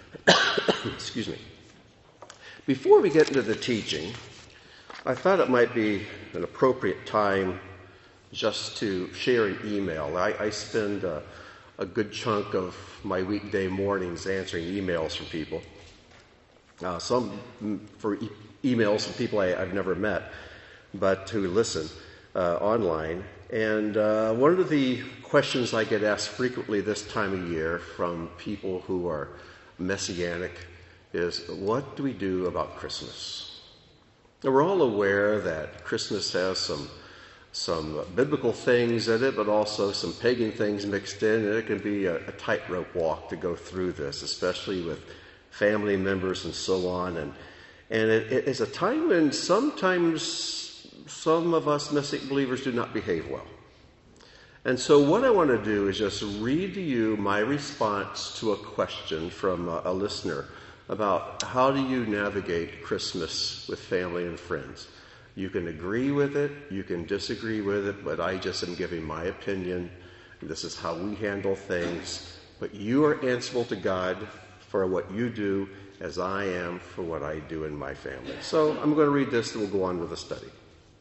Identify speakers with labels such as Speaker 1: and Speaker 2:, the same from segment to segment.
Speaker 1: Excuse me. Before we get into the teaching, I thought it might be an appropriate time just to share an email. I spend a good chunk of my weekday mornings answering emails from people. Some for emails from people I've never met, but who listen online. And one of the questions I get asked frequently this time of year from people who are Messianic is, what do we do about Christmas? Now, we're all aware that Christmas has some biblical things in it, but also some pagan things mixed in, and it can be a tightrope walk to go through this, especially with family members and so on. And it is a time when sometimes some of us Messianic believers do not behave well. And so what I want to do is just read to you my response to a question from a listener about how do you navigate Christmas with family and friends. You can agree with it, you can disagree with it, but I just am giving my opinion. This is how we handle things. But you are answerable to God for what you do, as I am for what I do in my family. So I'm going to read this and we'll go on with the study.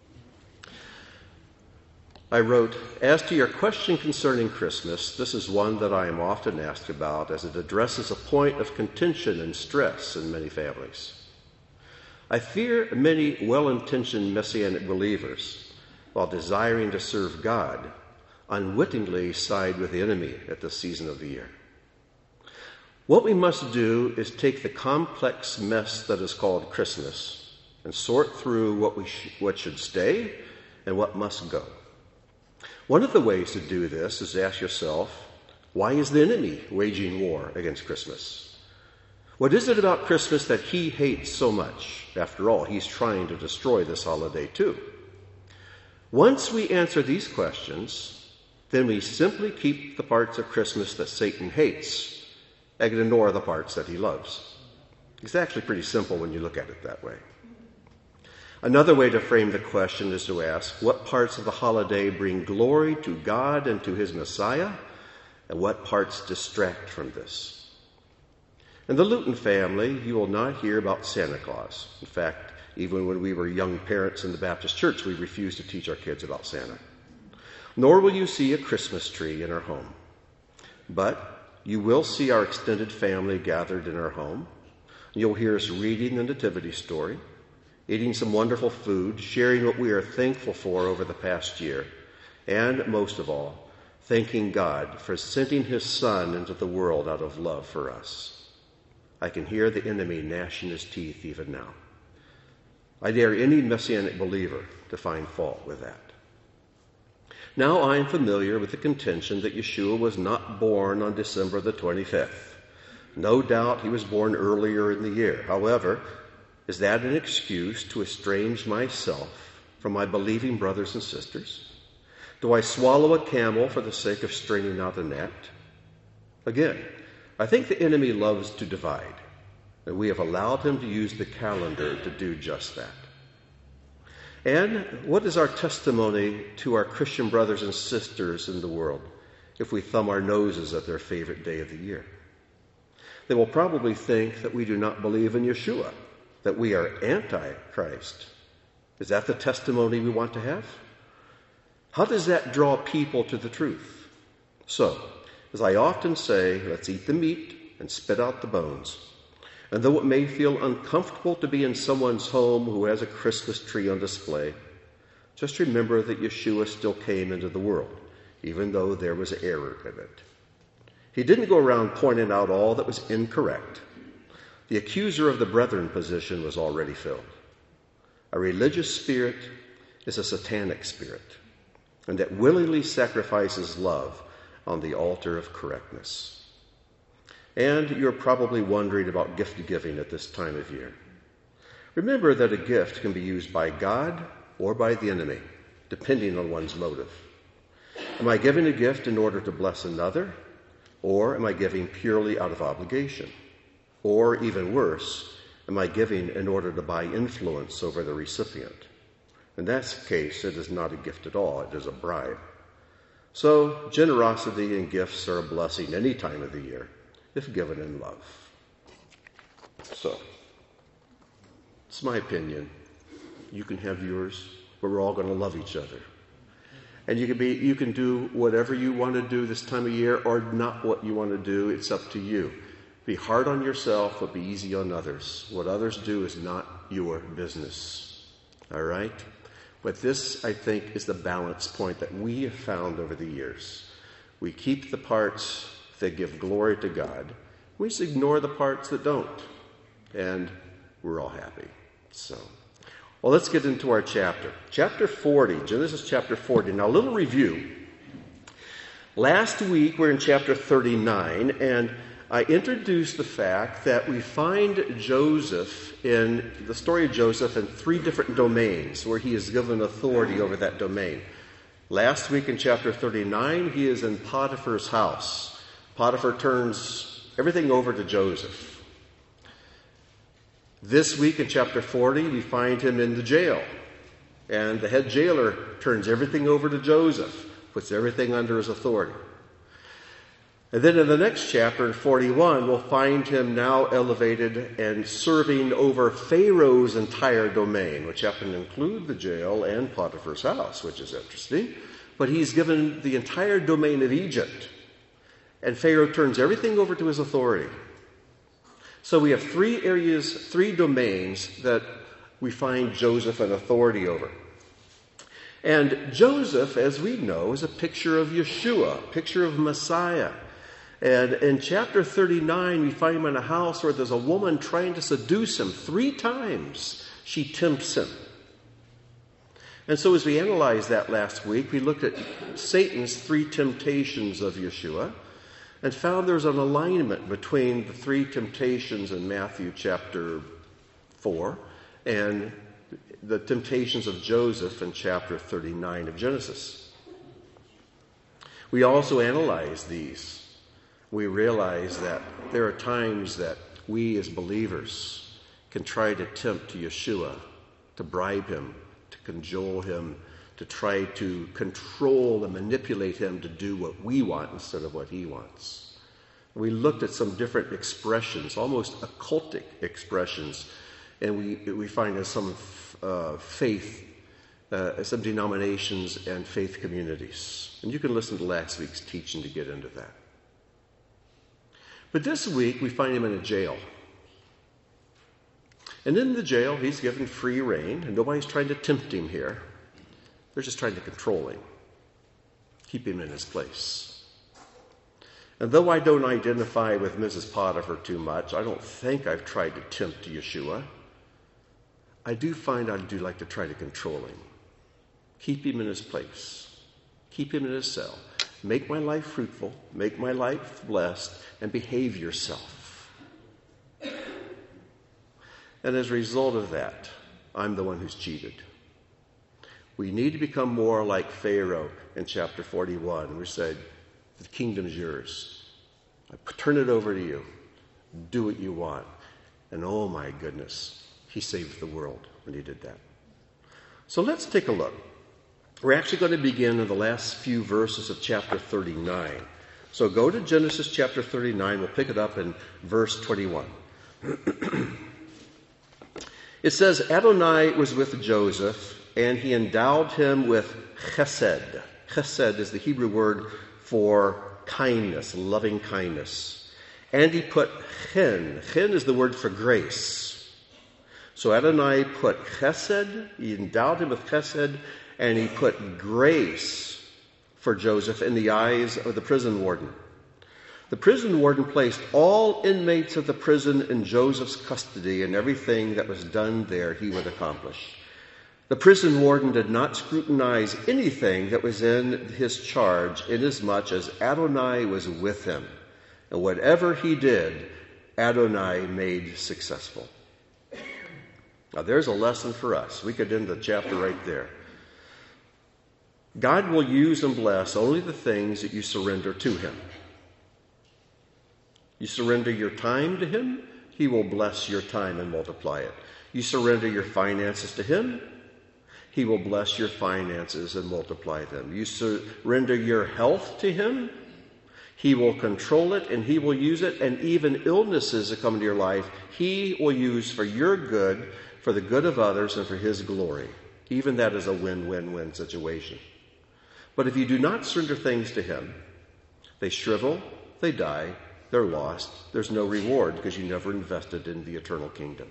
Speaker 1: I wrote, as to your question concerning Christmas, this is one that I am often asked about as it addresses a point of contention and stress in many families. I fear many well-intentioned Messianic believers, while desiring to serve God, unwittingly side with the enemy at this season of the year. What we must do is take the complex mess that is called Christmas and sort through what should stay and what must go. One of the ways to do this is to ask yourself, why is the enemy waging war against Christmas? What is it about Christmas that he hates so much? After all, he's trying to destroy this holiday too. Once we answer these questions, then we simply keep the parts of Christmas that Satan hates and ignore the parts that he loves. It's actually pretty simple when you look at it that way. Another way to frame the question is to ask, what parts of the holiday bring glory to God and to his Messiah, and what parts distract from this? In the Luton family, you will not hear about Santa Claus. In fact, even when we were young parents in the Baptist church, we refused to teach our kids about Santa. Nor will you see a Christmas tree in our home. But you will see our extended family gathered in our home. You'll hear us reading the Nativity story, eating some wonderful food, sharing what we are thankful for over the past year, and most of all, thanking God for sending his Son into the world out of love for us. I can hear the enemy gnashing his teeth even now. I dare any Messianic believer to find fault with that. Now I am familiar with the contention that Yeshua was not born on December the 25th. No doubt he was born earlier in the year. However, is that an excuse to estrange myself from my believing brothers and sisters? Do I swallow a camel for the sake of straining out a gnat? Again, I think the enemy loves to divide, and we have allowed him to use the calendar to do just that. And what is our testimony to our Christian brothers and sisters in the world if we thumb our noses at their favorite day of the year? They will probably think that we do not believe in Yeshua, that we are anti-Christ. Is that the testimony we want to have? How does that draw people to the truth? So, as I often say, let's eat the meat and spit out the bones. And though it may feel uncomfortable to be in someone's home who has a Christmas tree on display, just remember that Yeshua still came into the world, even though there was error in it. He didn't go around pointing out all that was incorrect. The accuser of the brethren position was already filled. A religious spirit is a satanic spirit, and that willingly sacrifices love on the altar of correctness. And you're probably wondering about gift giving at this time of year. Remember that a gift can be used by God or by the enemy, depending on one's motive. Am I giving a gift in order to bless another, or am I giving purely out of obligation? Or, even worse, am I giving in order to buy influence over the recipient? In that case, it is not a gift at all, it is a bribe. So, generosity and gifts are a blessing any time of the year, if given in love. So, it's my opinion. You can have yours, but we're all going to love each other. And you can do whatever you want to do this time of year or not what you want to do. It's up to you. Be hard on yourself, but be easy on others. What others do is not your business. All right? But this, I think, is the balance point that we have found over the years. We keep the parts that give glory to God. We just ignore the parts that don't. And we're all happy. So, well, let's get into our chapter. Chapter 40, Genesis chapter 40. Now, a little review. Last week, we're in chapter 39, and I introduced the fact that we find Joseph in the story of Joseph in 3 different domains where he is given authority over that domain. Last week in chapter 39, he is in Potiphar's house. Potiphar turns everything over to Joseph. This week in chapter 40, we find him in the jail. And the head jailer turns everything over to Joseph, puts everything under his authority. And then in the next chapter, in 41, we'll find him now elevated and serving over Pharaoh's entire domain, which happened to include the jail and Potiphar's house, which is interesting. But he's given the entire domain of Egypt. And Pharaoh turns everything over to his authority. So we have 3 areas, 3 domains that we find Joseph an authority over. And Joseph, as we know, is a picture of Yeshua, a picture of Messiah. And in chapter 39, we find him in a house where there's a woman trying to seduce him. 3 times she tempts him. And so as we analyzed that last week, we looked at Satan's 3 temptations of Yeshua and found there's an alignment between the 3 temptations in Matthew chapter 4 and the temptations of Joseph in chapter 39 of Genesis. We also analyzed these. We realize that there are times that we as believers can try to tempt Yeshua, to bribe him, to cajole him, to try to control and manipulate him to do what we want instead of what he wants. We looked at some different expressions, almost occultic expressions, and we find there's some faith, some denominations and faith communities. And you can listen to last week's teaching to get into that. But this week, we find him in a jail. And in the jail, he's given free rein, and nobody's trying to tempt him here. They're just trying to control him, keep him in his place. And though I don't identify with Mrs. Potiphar too much, I don't think I've tried to tempt Yeshua. I do find I do like to try to control him, keep him in his place, keep him in his cell. Make my life fruitful, make my life blessed, and behave yourself. And as a result of that, I'm the one who's cheated. We need to become more like Pharaoh in chapter 41. We said, the kingdom's yours. I turn it over to you. Do what you want. And oh my goodness, he saved the world when he did that. So let's take a look. We're actually going to begin in the last few verses of chapter 39. So go to Genesis chapter 39. We'll pick it up in verse 21. It says, Adonai was with Joseph, and he endowed him with chesed. Chesed is the Hebrew word for kindness, loving kindness. And he put chen. Chen is the word for grace. So Adonai put chesed, he endowed him with chesed, and he put grace for Joseph in the eyes of the prison warden. The prison warden placed all inmates of the prison in Joseph's custody, and everything that was done there he would accomplish. The prison warden did not scrutinize anything that was in his charge, inasmuch as Adonai was with him. And whatever he did, Adonai made successful. Now there's a lesson for us. We could end the chapter right there. God will use and bless only the things that you surrender to him. You surrender your time to him, he will bless your time and multiply it. You surrender your finances to him, he will bless your finances and multiply them. You surrender your health to him, He will control it and he will use it, and even illnesses that come into your life, he will use for your good, for the good of others, and for his glory. Even that is a win-win-win situation. But if you do not surrender things to him, they shrivel, they die, they're lost. There's no reward because you never invested in the eternal kingdom.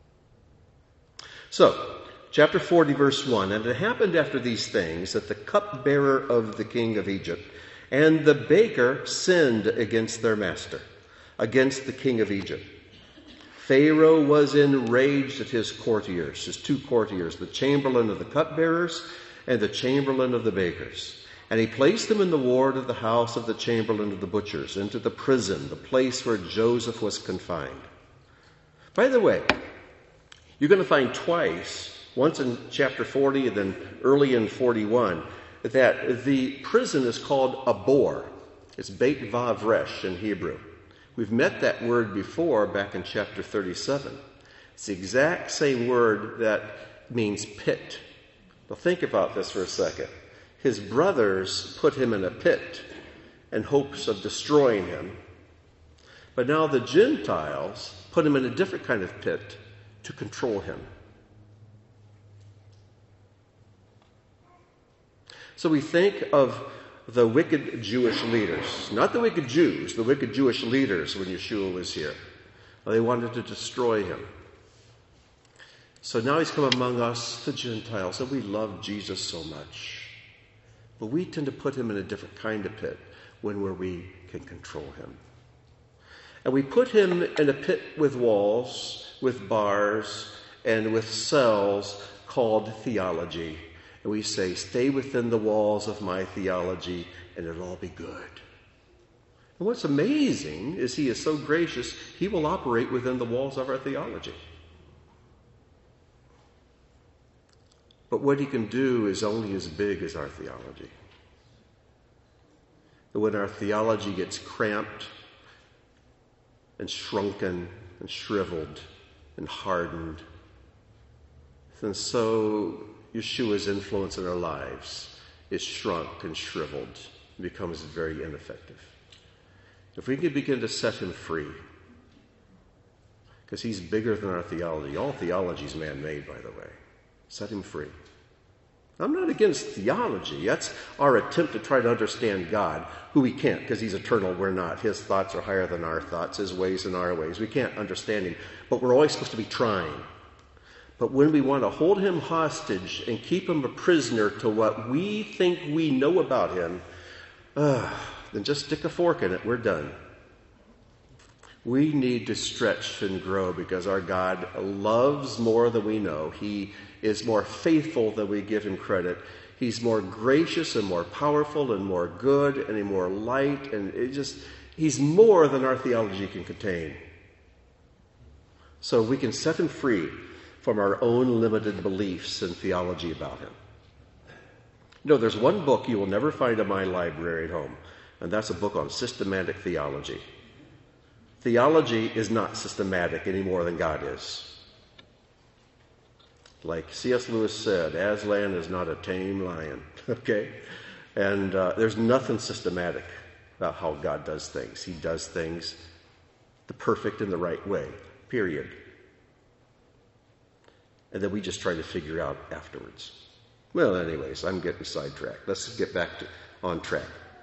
Speaker 1: So, chapter 40, verse 1, and it happened after these things that the cupbearer of the king of Egypt and the baker sinned against their master, against the king of Egypt. Pharaoh was enraged at his courtiers, his two courtiers, the chamberlain of the cupbearers and the chamberlain of the bakers. And he placed them in the ward of the house of the chamberlain of the butchers, into the prison, the place where Joseph was confined. By the way, you're going to find twice, once in chapter 40 and then early in 41, that the prison is called a bor. It's Beit Vav Resh in Hebrew. We've met that word before back in chapter 37. It's the exact same word that means pit. Now think about this for a second. His brothers put him in a pit in hopes of destroying him. But now the Gentiles put him in a different kind of pit to control him. So we think of the wicked Jewish leaders, not the wicked Jews, the wicked Jewish leaders when Yeshua was here. They wanted to destroy him. So now he's come among us, the Gentiles, and we love Jesus so much. But we tend to put him in a different kind of pit where we can control him. And we put him in a pit with walls, with bars, and with cells called theology. And we say, stay within the walls of my theology and it'll all be good. And what's amazing is he is so gracious, he will operate within the walls of our theology. But what he can do is only as big as our theology. And when our theology gets cramped and shrunken and shriveled and hardened, and so Yeshua's influence in our lives is shrunk and shriveled and becomes very ineffective. If we can begin to set him free, because he's bigger than our theology. All theology is man-made, by the way. Set him free. I'm not against theology. That's our attempt to try to understand God, who we can't, because he's eternal, we're not. His thoughts are higher than our thoughts, his ways than our ways. We can't understand him, but we're always supposed to be trying. But when we want to hold him hostage and keep him a prisoner to what we think we know about him, then just stick a fork in it. We're done. We need to stretch and grow because our God loves more than we know. He is more faithful than we give him credit. He's more gracious and more powerful and more good and more light. And he's more than our theology can contain. So we can set him free from our own limited beliefs and theology about him. You know, there's one book you will never find in my library at home, and that's a book on systematic theology. Theology is not systematic any more than God is. Like C.S. Lewis said, Aslan is not a tame lion, okay? And there's nothing systematic about how God does things. He does things the perfect and the right way, period. And then we just try to figure out afterwards. Well, anyways, I'm getting sidetracked. Let's get back on track.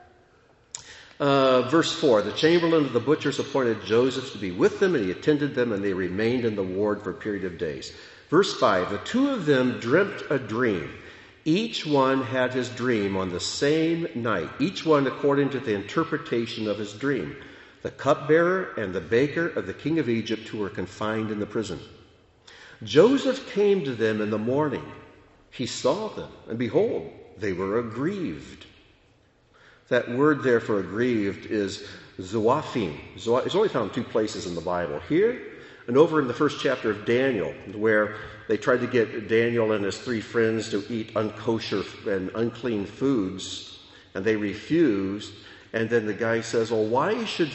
Speaker 1: Verse 4, the chamberlain of the butchers appointed Joseph to be with them, and he attended them, and they remained in the ward for a period of days. Verse 5, the two of them dreamt a dream. Each one had his dream on the same night, each one according to the interpretation of his dream. The cupbearer and the baker of the king of Egypt who were confined in the prison. Joseph came to them in the morning. He saw them, and behold, they were aggrieved. That word there for aggrieved is zoaphim. It's only found two places in the Bible. Here and over in the first chapter of Daniel, where they tried to get Daniel and his three friends to eat unkosher and unclean foods, and they refused. And then the guy says, well, why should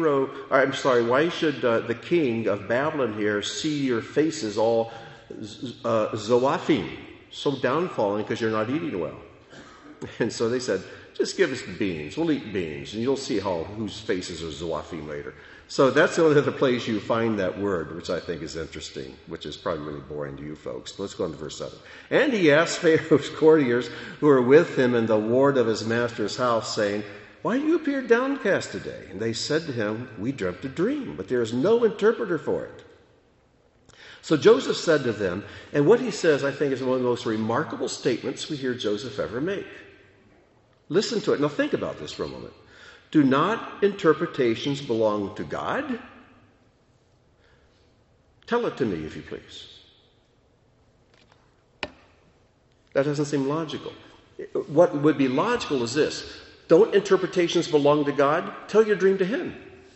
Speaker 1: the king of Babylon here see your faces all zoaphim, so downfalling because you're not eating well? And so they said, just give us the beans. We'll eat beans, and you'll see whose faces are zophim later. So that's the only other place you find that word, which I think is interesting, which is probably really boring to you folks. But let's go on to verse 7. And he asked Pharaoh's courtiers who were with him in the ward of his master's house, saying, why do you appear downcast today? And they said to him, we dreamt a dream, but there is no interpreter for it. So Joseph said to them, and what he says, I think, is one of the most remarkable statements we hear Joseph ever make. Listen to it. Now think about this for a moment. Do not interpretations belong to God? Tell it to me, if you please. That doesn't seem logical. What would be logical is this. Don't interpretations belong to God? Tell your dream to him.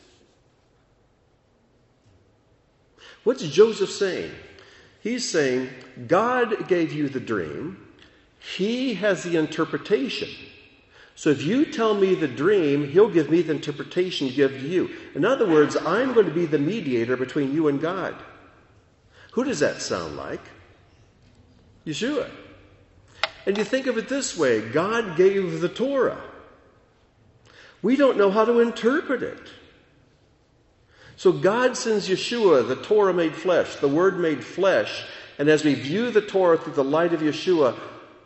Speaker 1: What's Joseph saying? He's saying, God gave you the dream. He has the interpretation. So if you tell me the dream, he'll give me the interpretation to give to you. In other words, I'm going to be the mediator between you and God. Who does that sound like? Yeshua. And you think of it this way, God gave the Torah. We don't know how to interpret it. So God sends Yeshua, the Torah made flesh, the Word made flesh, and as we view the Torah through the light of Yeshua,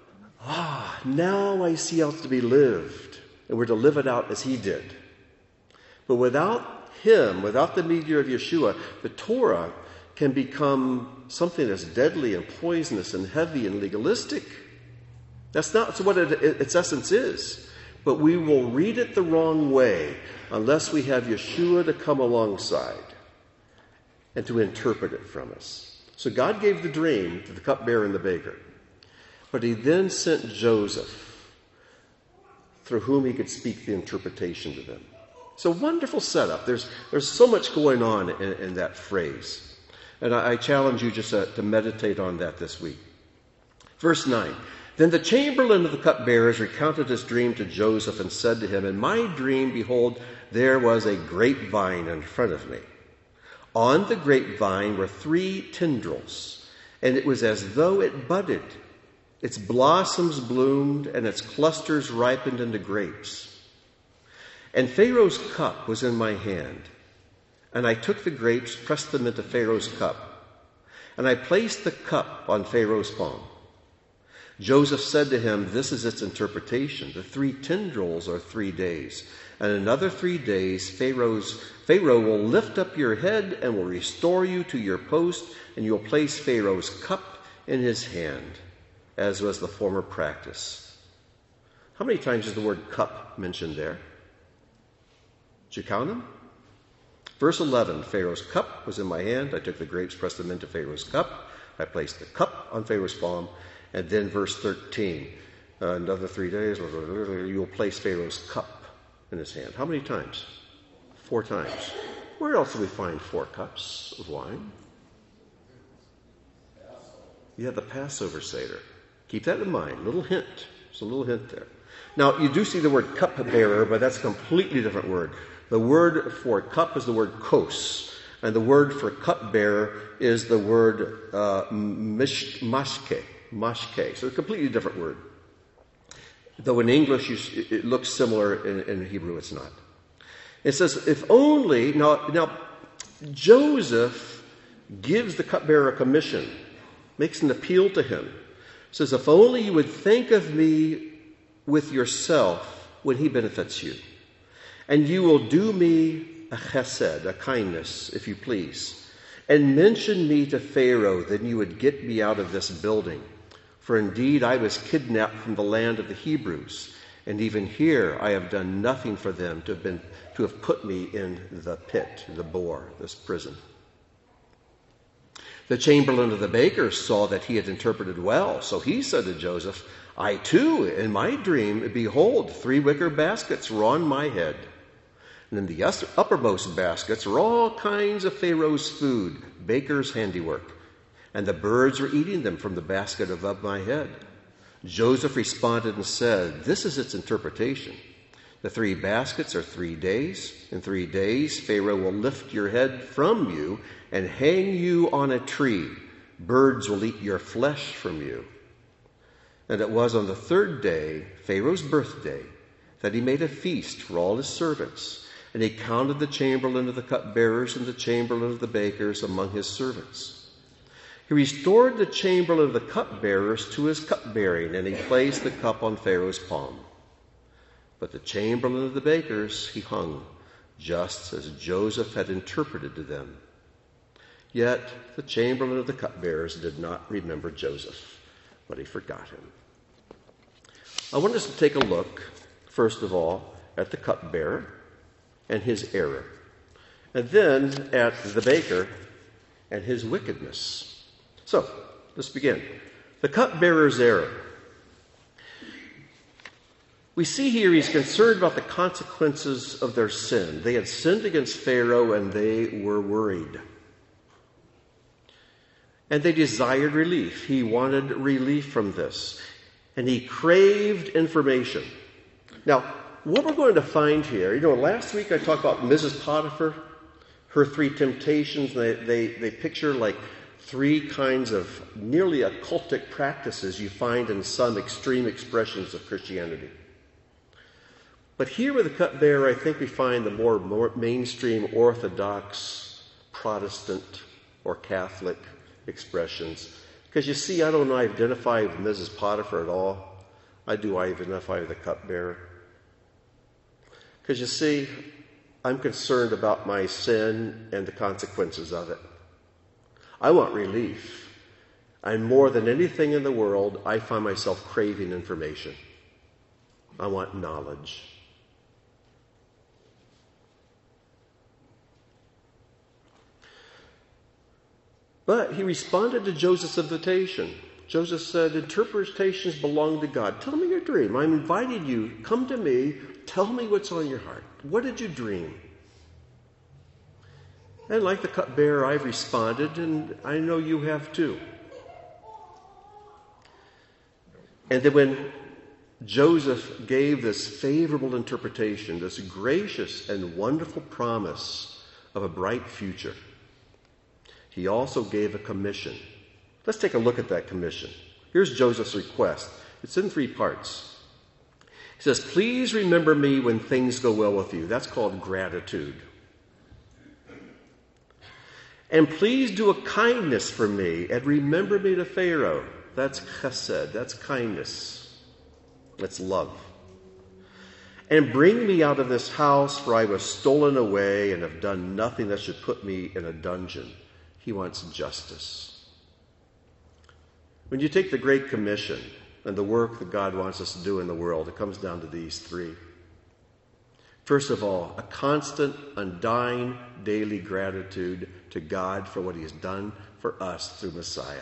Speaker 1: now I see how it's to be lived, and we're to live it out as he did. But without him, without the mediator of Yeshua, the Torah can become something that's deadly and poisonous and heavy and legalistic. That's not what its essence is. But we will read it the wrong way unless we have Yeshua to come alongside and to interpret it from us. So God gave the dream to the cupbearer and the baker. But he then sent Joseph, through whom he could speak the interpretation to them. It's a wonderful setup. There's so much going on in that phrase. And I challenge you just to meditate on that this week. Verse 9. Then the chamberlain of the cupbearers recounted his dream to Joseph and said to him, in my dream, behold, there was a grapevine in front of me. On the grapevine were 3 tendrils, and it was as though it budded. Its blossoms bloomed, and its clusters ripened into grapes. And Pharaoh's cup was in my hand. And I took the grapes, pressed them into Pharaoh's cup. And I placed the cup on Pharaoh's palm. Joseph said to him, this is its interpretation. The 3 tendrils are 3 days. And another 3 days, Pharaoh will lift up your head and will restore you to your post, and you will place Pharaoh's cup in his hand, as was the former practice. How many times is the word cup mentioned there? Did you count them? Verse 11, Pharaoh's cup was in my hand. I took the grapes, pressed them into Pharaoh's cup. I placed the cup on Pharaoh's palm. And then verse 13, another 3 days, you will place Pharaoh's cup in his hand. How many times? 4 times. Where else do we find 4 cups of wine? Yeah, the Passover Seder. Keep that in mind. Little hint. There's a little hint there. Now, you do see the word cupbearer, but that's a completely different word. The word for cup is the word kos, and the word for cupbearer is the word mashke. Mashke. So a completely different word. Though in English it looks similar, in Hebrew it's not. It says, if only, now Joseph gives the cupbearer a commission, makes an appeal to him. Says, if only you would think of me with yourself when he benefits you. And you will do me a chesed, a kindness, if you please. And mention me to Pharaoh, then you would get me out of this building. For indeed I was kidnapped from the land of the Hebrews, and even here I have done nothing for them to have put me in the pit, the bore, this prison. The chamberlain of the bakers saw that he had interpreted well, so he said to Joseph, I too, in my dream, behold, 3 wicker baskets were on my head. And in the uppermost baskets were all kinds of Pharaoh's food, baker's handiwork. And the birds were eating them from the basket above my head. Joseph responded and said, this is its interpretation. The 3 baskets are 3 days. In 3 days, Pharaoh will lift your head from you and hang you on a tree. Birds will eat your flesh from you. And it was on the 3rd day, Pharaoh's birthday, that he made a feast for all his servants, and he counted the chamberlain of the cupbearers and the chamberlain of the bakers among his servants. He restored the chamberlain of the cupbearers to his cupbearing, and he placed the cup on Pharaoh's palm. But the chamberlain of the bakers he hung, just as Joseph had interpreted to them. Yet the chamberlain of the cupbearers did not remember Joseph, but he forgot him. I want us to take a look, first of all, at the cupbearer and his error, and then at the baker and his wickedness. So, let's begin. The cupbearer's error. We see here he's concerned about the consequences of their sin. They had sinned against Pharaoh and they were worried. And they desired relief. He wanted relief from this. And he craved information. Now, what we're going to find here, last week I talked about Mrs. Potiphar, her three temptations. They picture like three kinds of nearly occultic practices you find in some extreme expressions of Christianity. But here with the cupbearer, I think we find the more mainstream Orthodox, Protestant, or Catholic expressions. Because you see, I don't identify with Mrs. Potiphar at all. I identify with the cupbearer. Because you see, I'm concerned about my sin and the consequences of it. I want relief. And more than anything in the world, I find myself craving information. I want knowledge. But he responded to Joseph's invitation. Joseph said, interpretations belong to God. Tell me your dream. I'm inviting you. Come to me. Tell me what's on your heart. What did you dream? And like the cupbearer, I've responded, and I know you have too. And then when Joseph gave this favorable interpretation, this gracious and wonderful promise of a bright future, he also gave a commission. Let's take a look at that commission. Here's Joseph's request. It's in 3 parts. He says, please remember me when things go well with you. That's called gratitude. And please do a kindness for me and remember me to Pharaoh. That's chesed. That's kindness. That's love. And bring me out of this house, for I was stolen away and have done nothing that should put me in a dungeon. He wants justice. When you take the Great Commission and the work that God wants us to do in the world, it comes down to these 3. First of all, a constant, undying, daily gratitude to God for what he has done for us through Messiah.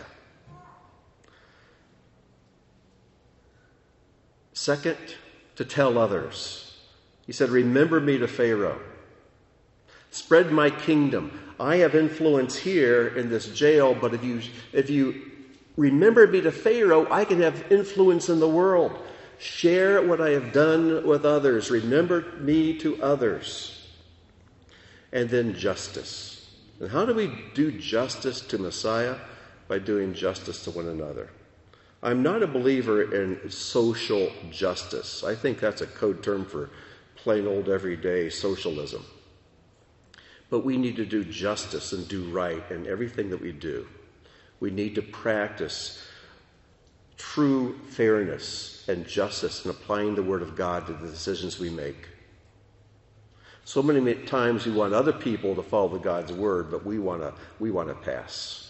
Speaker 1: Second, to tell others. He said, remember me to Pharaoh. Spread my kingdom. I have influence here in this jail, but if you remember me to Pharaoh, I can have influence in the world. Share what I have done with others. Remember me to others. And then justice. And how do we do justice to Messiah? By doing justice to one another. I'm not a believer in social justice. I think that's a code term for plain old everyday socialism. But we need to do justice and do right in everything that we do. We need to practice true fairness and justice in applying the Word of God to the decisions we make. So many times we want other people to follow God's Word, but we want to pass.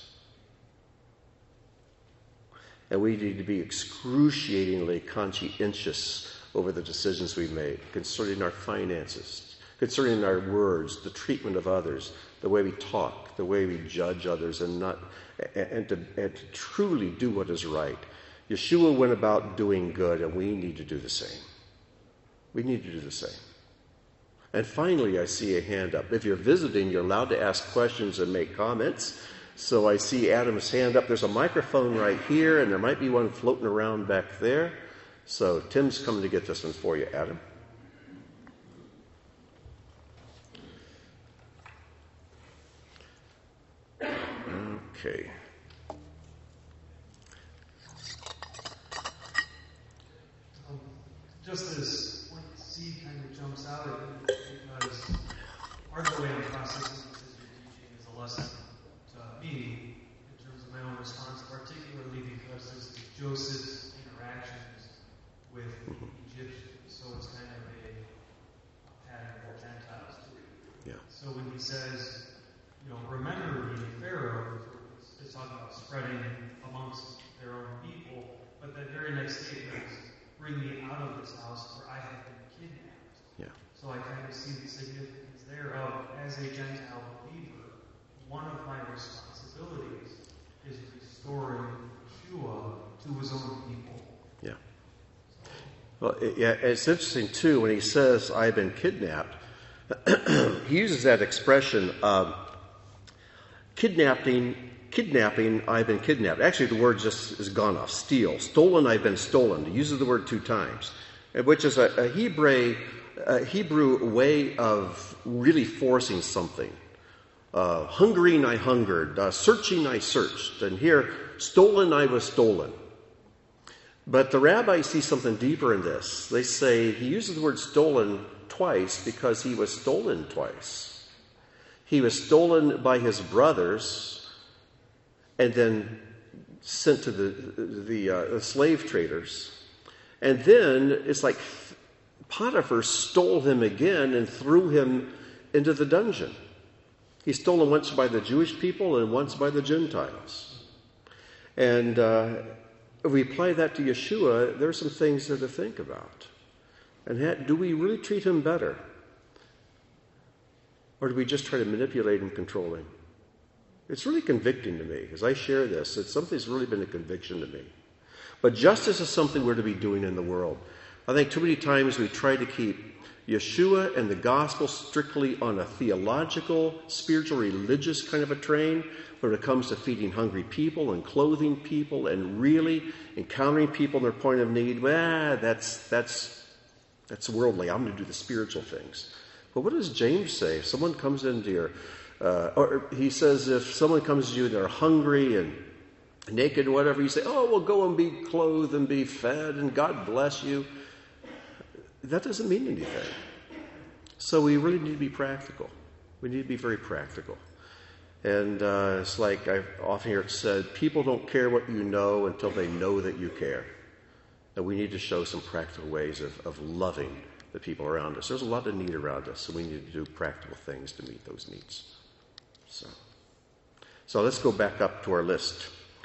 Speaker 1: And we need to be excruciatingly conscientious over the decisions we make concerning our finances, concerning our words, the treatment of others, the way we talk, the way we judge others, and to truly do what is right. Yeshua went about doing good, and we need to do the same. We need to do the same. And finally, I see a hand up. If you're visiting, you're allowed to ask questions and make comments. So I see Adam's hand up. There's a microphone right here, and there might be one floating around back there. So Tim's coming to get this one for you, Adam. Okay.
Speaker 2: Just as when you see
Speaker 1: Yeah.
Speaker 2: So when he says, remember me, Pharaoh, it's talking about spreading amongst their own people, but the very next statement is, bring me out of this house where I have been kidnapped.
Speaker 1: Yeah.
Speaker 2: So I kind of see the significance there of, as a Gentile believer, one of my responsibilities is restoring Yeshua to his own people.
Speaker 1: Yeah. Well, it's interesting, too, when he says, I've been kidnapped, he uses that expression of kidnapping, I've been kidnapped. Actually, the word just is gone off. Steal. Stolen, I've been stolen. He uses the word 2 times, which is a Hebrew way of really forcing something. Hungering, I hungered. Searching, I searched. And here, stolen, I was stolen. But the rabbis see something deeper in this. They say he uses the word stolen twice because he was stolen twice. He was stolen by his brothers and then sent to the slave traders. And then it's like Potiphar stole him again and threw him into the dungeon. He's stolen once by the Jewish people and once by the Gentiles. And if we apply that to Yeshua, there are some things there to think about. And do we really treat him better? Or do we just try to manipulate and control him? It's really convicting to me. As I share this, it's something that's really been a conviction to me. But justice is something we're to be doing in the world. I think too many times we try to keep Yeshua and the gospel strictly on a theological, spiritual, religious kind of a train when it comes to feeding hungry people and clothing people and really encountering people in their point of need. Well, that's worldly. I'm going to do the spiritual things. But what does James say? If someone comes into your, or he says if someone comes to you and they're hungry and naked or whatever, you say, oh, well, go and be clothed and be fed and God bless you. That doesn't mean anything. So we really need to be practical. We need to be very practical. And it's like I often hear it said, people don't care what you know until they know that you care. And we need to show some practical ways of loving the people around us. There's a lot of need around us, so we need to do practical things to meet those needs. So let's go back up to our list.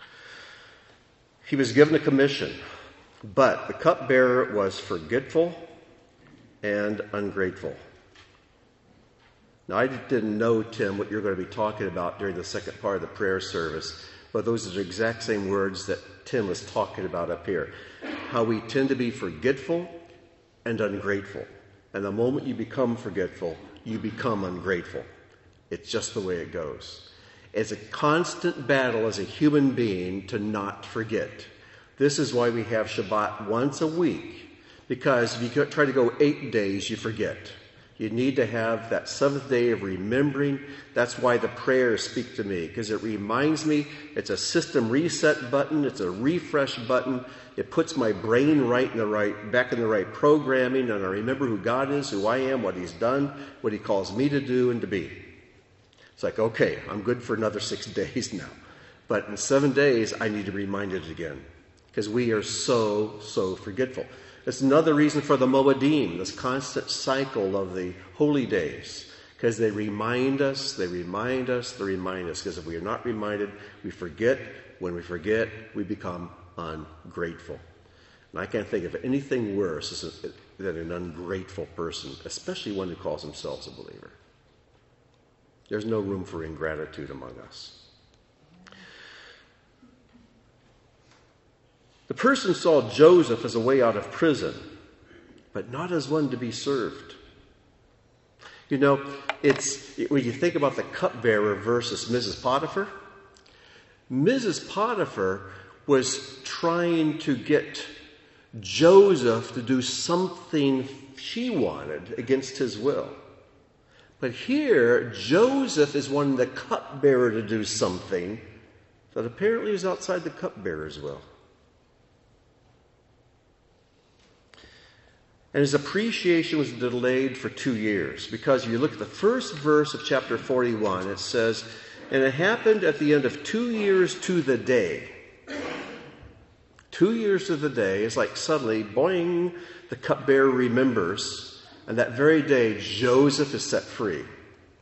Speaker 1: He was given a commission, but the cupbearer was forgetful and ungrateful. Now, I didn't know, Tim, what you're going to be talking about during the second part of the prayer service, but those are the exact same words that Tim was talking about up here. How we tend to be forgetful and ungrateful. And the moment you become forgetful, you become ungrateful. It's just the way it goes. It's a constant battle as a human being to not forget. This is why we have Shabbat once a week. Because if you try to go 8 days, you forget. You need to have that 7th day of remembering. That's why the prayers speak to me, because it reminds me it's a system reset button. It's a refresh button. It puts my brain back in the right programming, and I remember who God is, who I am, what he's done, what he calls me to do and to be. It's like, okay, I'm good for another 6 days now. But in 7 days, I need to be reminded again, because we are so forgetful. It's another reason for the Moedim, this constant cycle of the holy days, because they remind us, because if we are not reminded, we forget. When we forget, we become ungrateful. And I can't think of anything worse than an ungrateful person, especially one who calls themselves a believer. There's no room for ingratitude among us. The person saw Joseph as a way out of prison, but not as one to be served. You know, when you think about the cupbearer versus Mrs. Potiphar, Mrs. Potiphar was trying to get Joseph to do something she wanted against his will. But here, Joseph is wanting the cupbearer to do something that apparently is outside the cupbearer's will. And his appreciation was delayed for 2 years, because if you look at the first verse of chapter 41, it says, and it happened at the end of 2 years to the day. 2 years to the day is like suddenly, boing, the cupbearer remembers, and that very day Joseph is set free.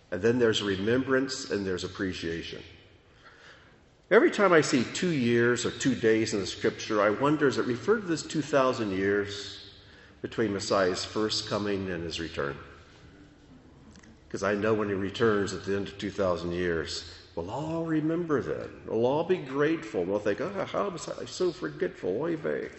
Speaker 1: And then there's remembrance and there's appreciation. Every time I see 2 years or 2 days in the Scripture, I wonder, does it refer to this 2,000 years between Messiah's first coming and his return? Because I know when he returns at the end of 2,000 years, we'll all remember that. We'll all be grateful. We'll think, how was I so forgetful? Oy vey,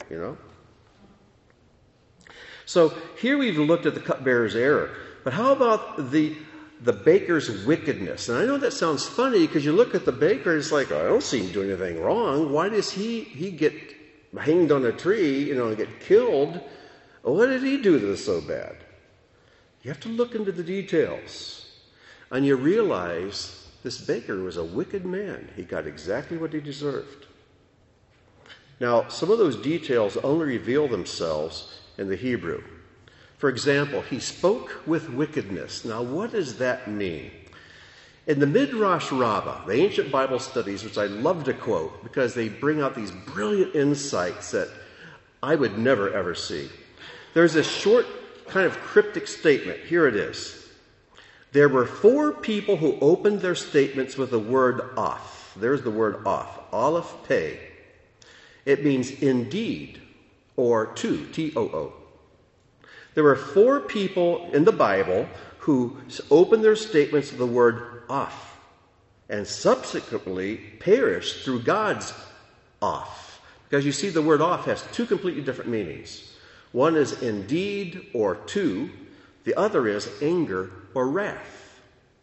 Speaker 1: So here we've looked at the cupbearer's error. But how about the baker's wickedness? And I know that sounds funny because you look at the baker, it's like, I don't see him doing anything wrong. Why does he get hanged on a tree, and get killed? What did he do that is so bad? You have to look into the details. And you realize this baker was a wicked man. He got exactly what he deserved. Now, some of those details only reveal themselves in the Hebrew. For example, he spoke with wickedness. Now, what does that mean? In the Midrash Rabbah, the ancient Bible studies, which I love to quote because they bring out these brilliant insights that I would never, ever see. There's a short, kind of cryptic statement. Here it is. There were 4 people who opened their statements with the word "off." There's the word "off," Aleph Pei. It means indeed, or to, T-O-O. There were 4 people in the Bible who opened their statements with the word "off," and subsequently perished through God's "off." Because you see, the word "off" has 2 completely different meanings. One is indeed or to. The other is anger or wrath.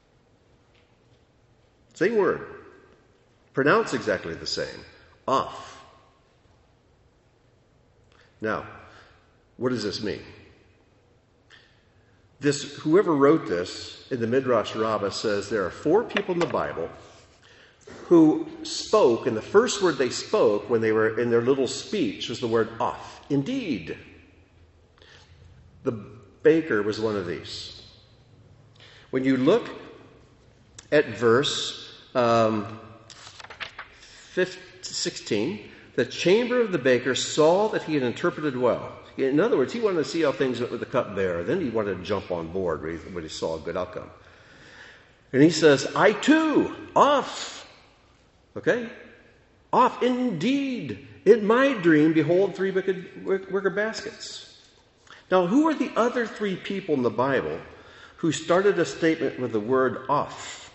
Speaker 1: Same word. Pronounced exactly the same. Off. Now, what does this mean? Whoever wrote this in the Midrash Rabbah says there are 4 people in the Bible who spoke, and the first word they spoke when they were in their little speech was the word "off." Indeed. The baker was one of these. When you look at verse 16, the chamber of the baker saw that he had interpreted well. In other words, he wanted to see how things went with the cupbearer. Then he wanted to jump on board when he saw a good outcome. And he says, "I too, off." Okay? "Off, indeed. In my dream, behold, 3 wicker baskets." Now, who are the other 3 people in the Bible who started a statement with the word "off"?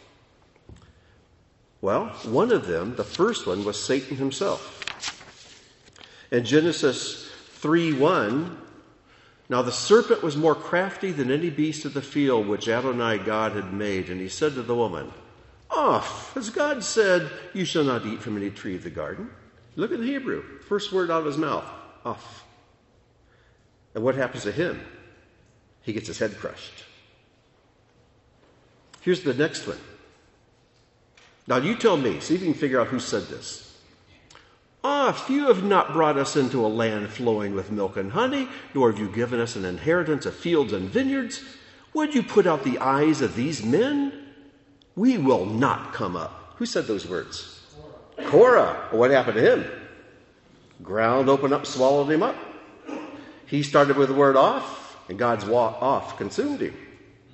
Speaker 1: Well, one of them, the first one, was Satan himself. In Genesis 3:1, "Now the serpent was more crafty than any beast of the field which Adonai God had made. And he said to the woman, 'Off, as God said, you shall not eat from any tree of the garden.'" Look at the Hebrew. First word out of his mouth, "off." And what happens to him? He gets his head crushed. Here's the next one. Now you tell me, see if you can figure out who said this. "Off, you have not brought us into a land flowing with milk and honey, nor have you given us an inheritance of fields and vineyards. Would you put out the eyes of these men? We will not come up." Who said those words? Korah. Well, what happened to him? Ground opened up, swallowed him up. He started with the word "off," and God's "off" consumed him.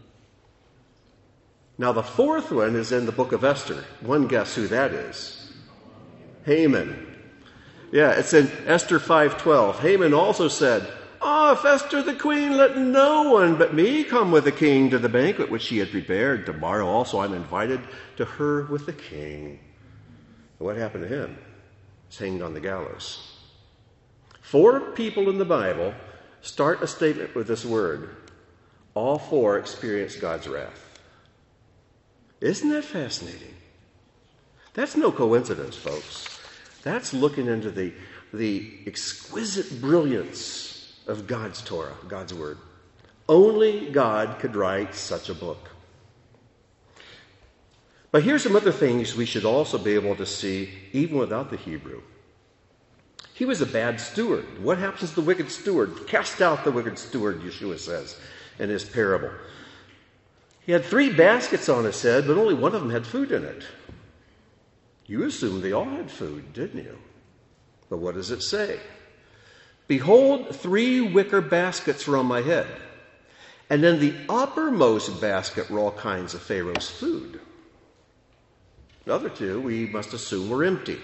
Speaker 1: Now the 4th one is in the book of Esther. One guess who that is? Haman. Yeah, it's in Esther 5:12. Haman also said, "Off, Esther the queen, let no one but me come with the king to the banquet which she had prepared. Tomorrow also I'm invited to her with the king." And what happened to him? He's hanged on the gallows. 4 people in the Bible start a statement with this word. All 4 experience God's wrath. Isn't that fascinating? That's no coincidence, folks. That's looking into the exquisite brilliance of God's Torah, God's Word. Only God could write such a book. But here's some other things we should also be able to see even without the Hebrew. He was a bad steward. What happens to the wicked steward? Cast out the wicked steward, Yeshua says in his parable. He had 3 baskets on his head, but only one of them had food in it. You assumed they all had food, didn't you? But what does it say? "Behold, 3 wicker baskets were on my head, And in the uppermost basket were all kinds of Pharaoh's food. The other two, we must assume, were empty.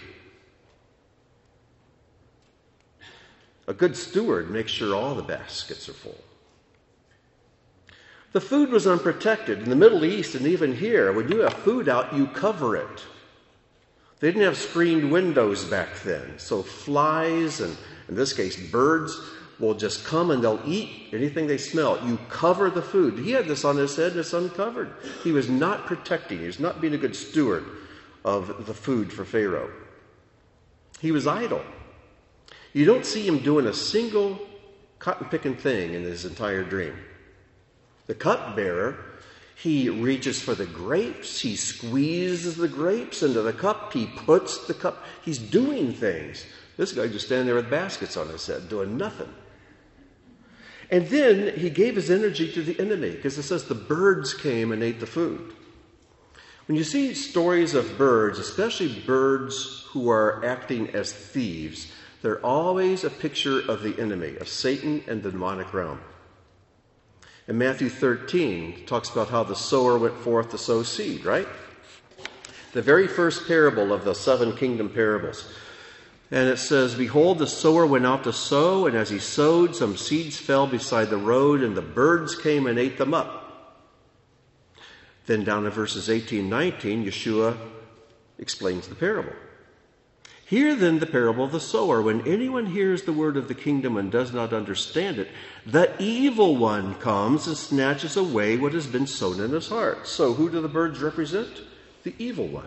Speaker 1: A good steward makes sure all the baskets are full. The food was unprotected. In the Middle East and even here, when you have food out, you cover it. They didn't have screened windows back then, so flies and, in this case, birds will just come and they'll eat anything they smell. You cover the food. He had this on his head and it's uncovered. He was not protecting. He was not being a good steward of the food for Pharaoh. He was idle. You don't see him doing a single cotton-picking thing in his entire dream. The cupbearer, he reaches for the grapes. He squeezes the grapes into the cup. He puts the cup. He's doing things. This guy just standing there with baskets on his head, doing nothing. And then he gave his energy to the enemy, because it says the birds came and ate the food. When you see stories of birds, especially birds who are acting as thieves, they're always a picture of the enemy, of Satan and the demonic realm. In Matthew 13, it talks about how the sower went forth to sow seed, right? The very first parable of the 7 kingdom parables. And it says, "Behold, the sower went out to sow, and as he sowed, some seeds fell beside the road, and the birds came and ate them up." Then down in verses 18 and 19, Yeshua explains the parable. "Hear then the parable of the sower. When anyone hears the word of the kingdom and does not understand it, the evil one comes and snatches away what has been sown in his heart." So who do the birds represent? The evil one.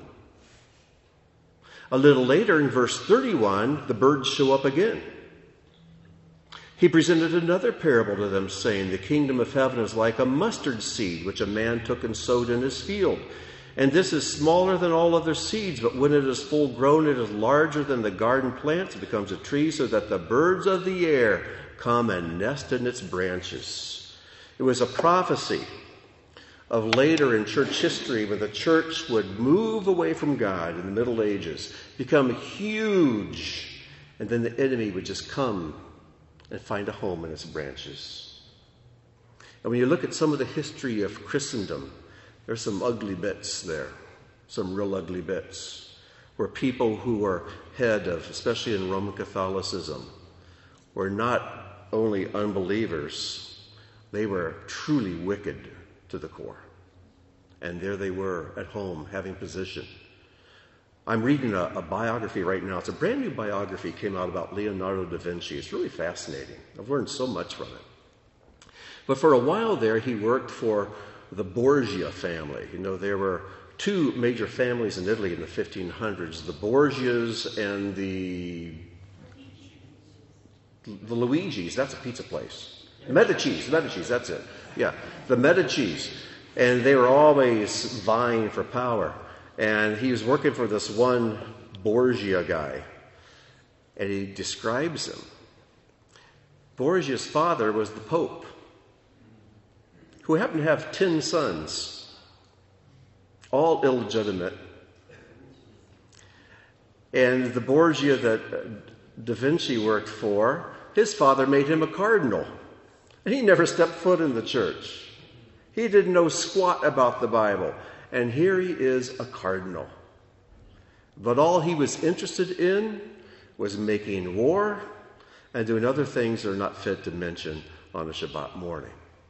Speaker 1: A little later in verse 31, the birds show up again. He presented another parable to them, saying, "The kingdom of heaven is like a mustard seed, which a man took and sowed in his field. And this is smaller than all other seeds, but when it is full grown, it is larger than the garden plants. It becomes a tree so that the birds of the air come and nest in its branches." It was a prophecy of later in church history when the church would move away from God in the Middle Ages, become huge, and then the enemy would just come and find a home in its branches. And when you look at some of the history of Christendom, there's some ugly bits there, some real ugly bits, where people who were head of, especially in Roman Catholicism, were not only unbelievers, they were truly wicked to the core. And there they were at home having position. I'm reading a biography right now. It's a brand new biography, came out about Leonardo da Vinci. It's really fascinating. I've learned so much from it. But for a while there, he worked for the Borgia family. You know, there were 2 major families in Italy in the 1500s, the Borgias and the Luigis. That's a pizza place. Medicis, that's it. Yeah, the Medicis. And they were always vying for power. And he was working for this one Borgia guy. And he describes him. Borgia's father was the Pope, who happened to have 10 sons, all illegitimate. And the Borgia that Da Vinci worked for, his father made him a cardinal. And he never stepped foot in the church. He didn't know squat about the Bible. And here he is, a cardinal. But all he was interested in was making war and doing other things that are not fit to mention on a Shabbat morning.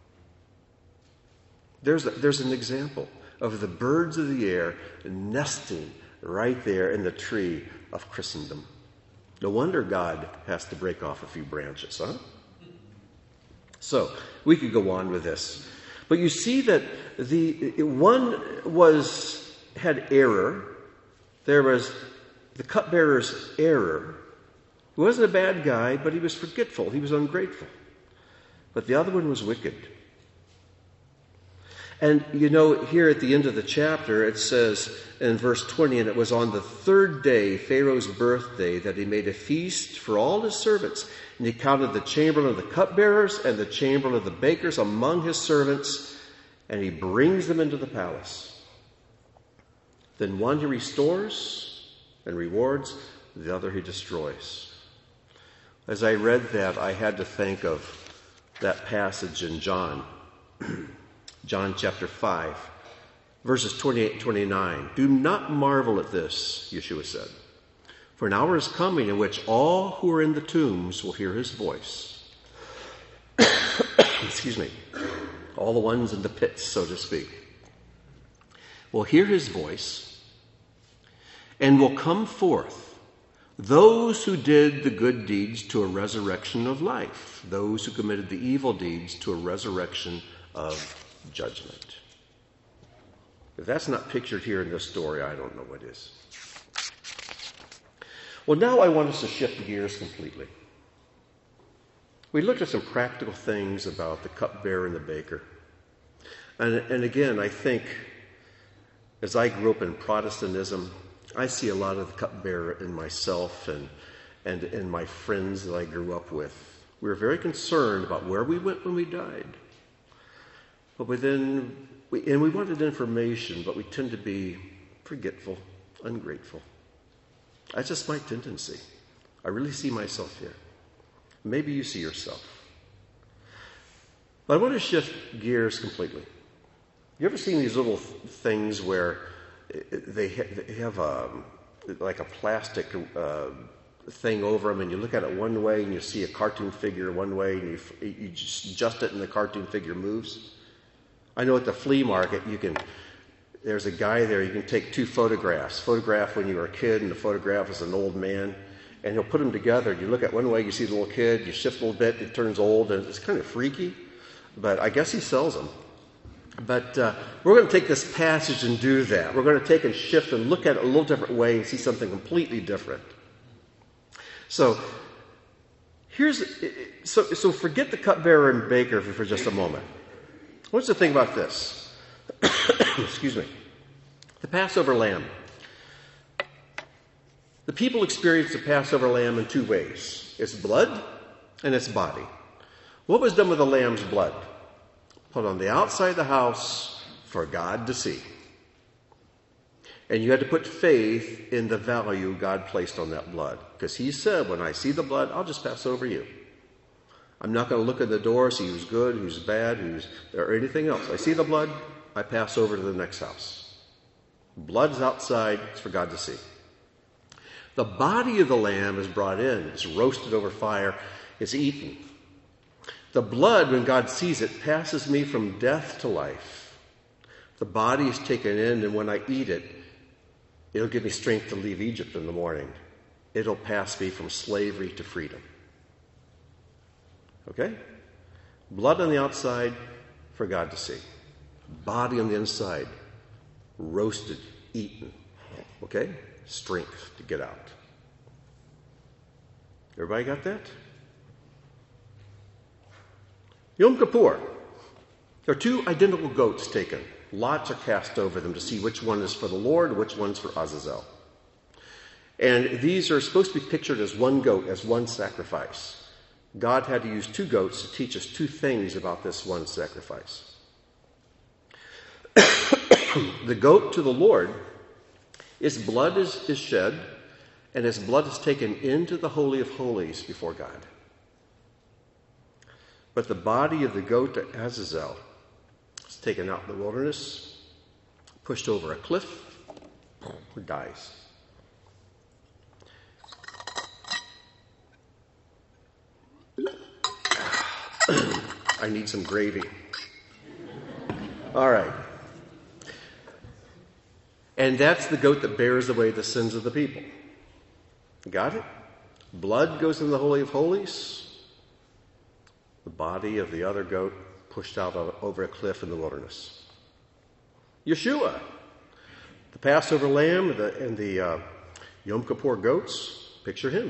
Speaker 1: There's an example of the birds of the air nesting right there in the tree of Christendom. No wonder God has to break off a few branches, huh? So, we could go on with this. But you see that one had error. There was the cupbearer's error. He wasn't a bad guy, but he was forgetful. He was ungrateful. But the other one was wicked. And you know, here at the end of the chapter, it says in verse 20, "And it was on the 3rd day, Pharaoh's birthday, that he made a feast for all his servants. And he counted the chamberlain of the cupbearers and the chamberlain of the bakers among his servants, and he brings them into the palace. Then one he restores and rewards, the other he destroys." As I read that, I had to think of that passage in John John chapter 5, verses 28 and 29. Do not marvel at this, Yeshua said. For an hour is coming in which all who are in the tombs will hear his voice. Excuse me. All the ones in the pits, so to speak, will hear his voice and will come forth. Those who did the good deeds to a resurrection of life. Those who committed the evil deeds to a resurrection of judgment. If that's not pictured here in this story, I don't know what is. Well, now I want us to shift gears completely. We looked at some practical things about the cupbearer and the baker. And again, I think, as I grew up in Protestantism, I see a lot of the cupbearer in myself and in my friends that I grew up with. We were very concerned about where we went when we died. But we wanted information, but we tend to be forgetful, ungrateful. That's just my tendency. I really see myself here. Maybe you see yourself. But I want to shift gears completely. You ever seen these little things where they have like a plastic thing over them, and you look at it one way and you see a cartoon figure one way, and you just adjust it and the cartoon figure moves? I know at the flea market there's a guy there, you can take two photographs. Photograph when you were a kid and the photograph is an old man. And he'll put them together. You look at one way, you see the little kid, you shift a little bit, it turns old, and it's kind of freaky. But I guess he sells them. But we're going to take this passage and do that. We're going to take and shift and look at it a little different way and see something completely different. So so forget the cupbearer and baker for just a moment. What's the thing about this? Excuse me. The Passover lamb. The people experience the Passover lamb in two ways. Its blood and its body. What was done with the lamb's blood? Put on the outside of the house for God to see. And you had to put faith in the value God placed on that blood. Because he said, when I see the blood, I'll just pass over you. I'm not going to look at the door, see who's good, who's bad, or anything else. I see the blood, I pass over to the next house. Blood's outside, it's for God to see. The body of the lamb is brought in. It's roasted over fire. It's eaten. The blood, when God sees it, passes me from death to life. The body is taken in, and when I eat it, it'll give me strength to leave Egypt in the morning. It'll pass me from slavery to freedom. Okay? Blood on the outside for God to see. Body on the inside, roasted, eaten. Okay? Strength to get out. Everybody got that? Yom Kippur. There are two identical goats taken. Lots are cast over them to see which one is for the Lord, which one's for Azazel. And these are supposed to be pictured as one goat, as one sacrifice. God had to use two goats to teach us two things about this one sacrifice. The goat to the Lord, its blood is shed, and its blood is taken into the Holy of Holies before God. But the body of the goat to Azazel is taken out in the wilderness, pushed over a cliff, or dies. I need some gravy. All right. And that's the goat that bears away the sins of the people. Got it? Blood goes into the Holy of Holies. The body of the other goat pushed out over a cliff in the wilderness. Yeshua, the Passover lamb and the Yom Kippur goats, picture him.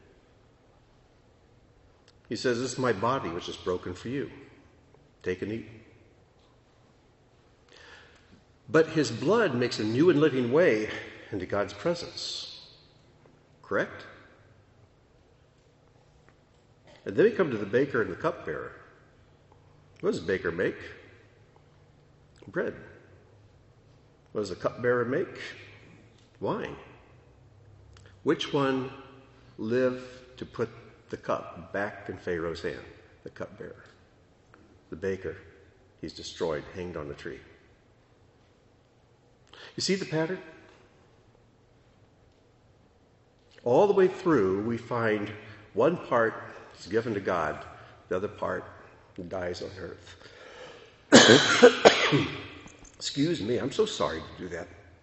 Speaker 1: He says, this is my body which is broken for you. Take and eat. But his blood makes a new and living way into God's presence. Correct? And then we come to the baker and the cupbearer. What does the baker make? Bread. What does the cupbearer make? Wine. Which one lived to put the cup back in Pharaoh's hand? The cupbearer. The baker. he's destroyed, hanged on a tree. You see the pattern? All the way through, we find one part is given to God, the other part dies on earth. Excuse me, I'm so sorry to do that.